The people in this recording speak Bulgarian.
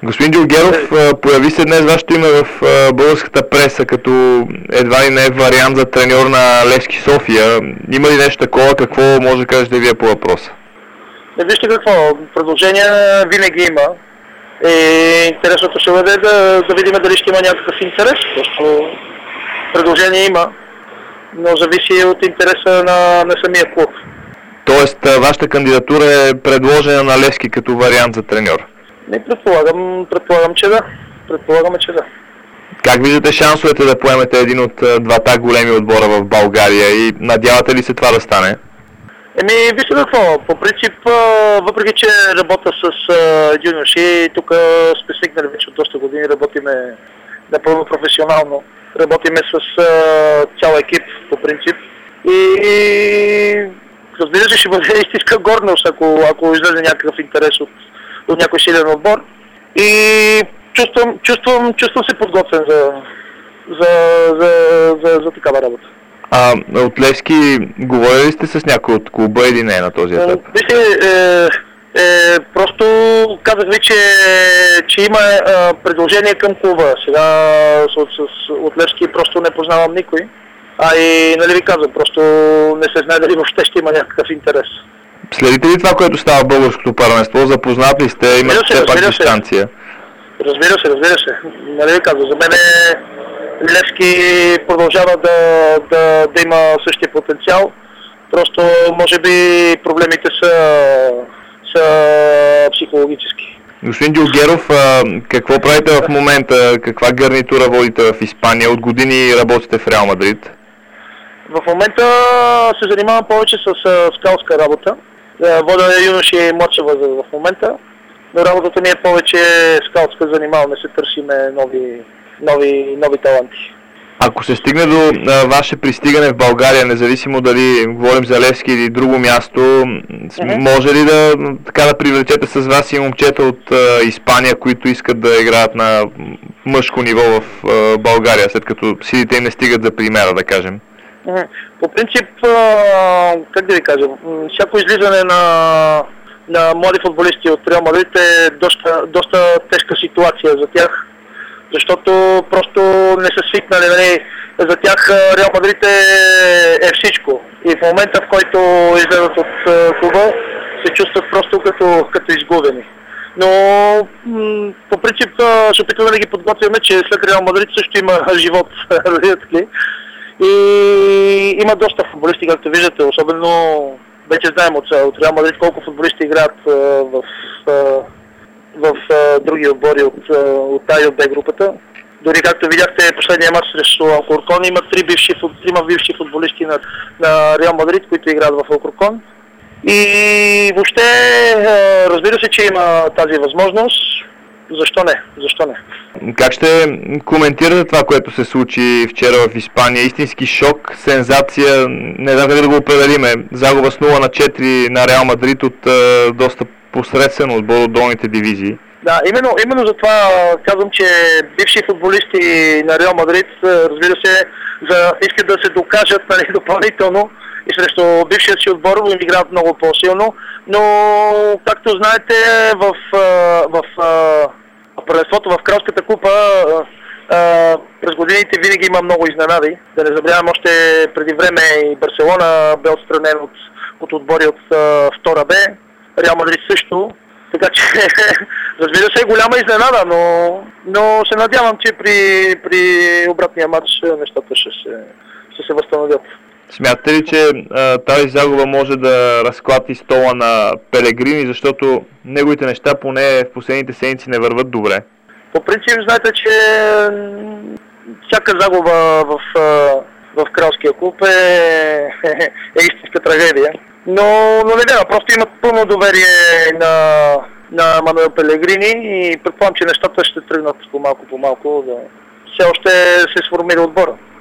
Господин Джургеров, появи се днес вашето име в българската преса като едва ли не вариант за треньор на Левски София. Има ли нещо такова? Какво може да кажете вие по въпроса? Вижте какво, предложения винаги има. И интересното ще бъде да видим дали ще има някакъв интерес. Просто предложение има, но зависи от интереса на самия клуб. Тоест, вашата кандидатура е предложена на Левски като вариант за треньор? Не, предполагам, че да. Предполагаме, че да. Как виждате шансовете да поемете един от двата големи отбора в България и надявате ли се това да стане? Вижте какво, по принцип, въпреки че работя с юноши, тук сме свикнали вече от доста години, работиме напълно професионално. Работиме с цял екип, по принцип. И разбира се, ще бъде истинска гордост, ако излезе някакъв интерес от някой силен отбор. И чувствам се подготвен за такава работа. От Левски говорили сте с някой от клуба или не на този етап? Просто казах ви, че има предложение към клуба. Сега от Левски просто не познавам никой. И нали ви казвам, просто не се знае дали въобще ще има някакъв интерес. Следите ли това, което става в българското първенство? Запознат ли сте? Имате все пак дистанция? Разбира се. Нали ви казвам, за мен Левски продължава да има същия потенциал. Просто може би проблемите са психологически. Господин Дюлгеров, какво правите в момента? Каква гарнитура водите в Испания? От години работите в Реал Мадрид? В момента се занимавам повече с скаутска работа. Водя юноши и младша възраст в момента, но работата ми е повече скаутска, занимаваме се, търсиме нови таланти. Ако се стигне до ваше пристигане в България, независимо дали говорим за Левски или друго място, може ли да привлечете с вас и момчета от Испания, които искат да играят на мъжко ниво в България, след като силите им не стигат за примера, да кажем? По принцип, как да ви кажа, всяко излизане на млади футболисти от Реал Мадрид е доста тежка ситуация за тях, защото просто не са свикнали, нали, за тях Реал Мадрид е всичко. И в момента, в който излезат от клуба, се чувстват просто като изгубени. Но по принцип ще опитваме да ги подготвяме, че след Реал Мадрид също има живот. И има доста футболисти, както виждате, особено вече знаем от Реал Мадрид колко футболисти играят в други отбори от А и от Б групата. Дори както видяхте последния матч срещу Алкоркон, има трима бивши футболисти на Реал Мадрид, които играят в Алкоркон. И въобще, разбира се, че има тази възможност. Защо не? Как ще коментирате това, което се случи вчера в Испания? Истински шок, сензация, не знам как да го определиме. Загуба с 0-4 на Реал Мадрид от доста посредствен отбор от долните дивизии. Да, именно за това казвам, че бивши футболисти на Реал Мадрид, разбира се, искат да се докажат, нали, допълнително и срещу бившия си отбор им играят много по-силно, но както знаете в първенството в Кралската купа през годините винаги има много изненади. Да не забравям, още преди време и Барселона бе отстранен от отбори от втора Б, Реал Мадрид също. Така че, разбира се, е голяма изненада, но се надявам, че при обратния матч нещата ще се възстановят. Смятате ли, че тази загуба може да разклати стола на Пелегрини, защото неговите неща поне в последните седмици не върват добре? По принцип, знаете, че всяка загуба в Кралския клуб е истинска трагедия. Но не вярвам, просто имат пълно доверие на Мануел Пелегрини и предполагам, че нещата ще тръгнат по малко. Все още се сформира отбора.